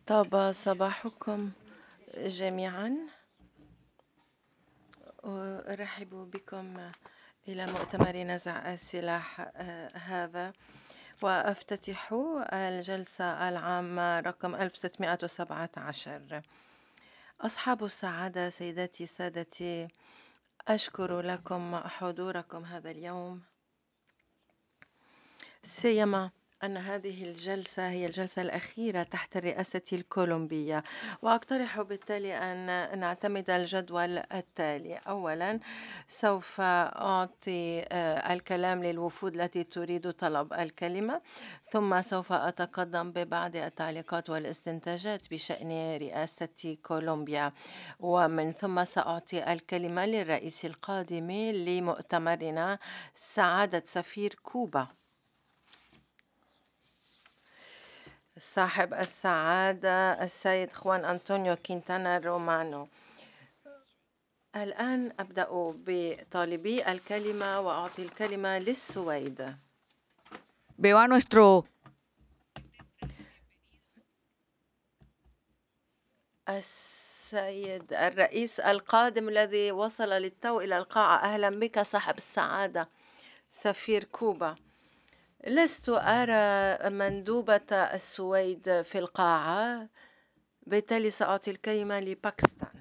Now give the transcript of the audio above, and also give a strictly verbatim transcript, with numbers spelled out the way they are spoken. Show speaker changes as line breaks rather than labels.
طاب صباحكم جميعا. أرحب بكم إلى مؤتمر نزع السلاح آه، هذا، وأفتتح الجلسة العامة رقم ألف وستمائة وسبعة عشر. أصحاب السعادة، سيداتي سادتي، أشكر لكم حضوركم هذا اليوم، سيما أن هذه الجلسة هي الجلسة الأخيرة تحت الرئاسة الكولومبية، وأقترح بالتالي أن نعتمد الجدول التالي. أولا، سوف أعطي آه، الكلام للوفود التي تريد طلب الكلمة، ثم سوف أتقدم ببعض التعليقات والاستنتاجات بشأن رئاسة كولومبيا، ومن ثم سأعطي الكلمة للرئيس القادم لمؤتمرنا، سعادة سفير كوبا، صاحب السعادة السيد خوان أنطونيو كينتانا رومانو. الآن أبدأ بطالبي الكلمة، وأعطي الكلمة للسويد.
Veo a nuestro
السيد الرئيس القادم الذي وصل للتو إلى القاعة، أهلا بك صاحب السعادة سفير كوبا. لست أرى مندوبة السويد في القاعة، بالتالي سأعطي الكلمة لباكستان.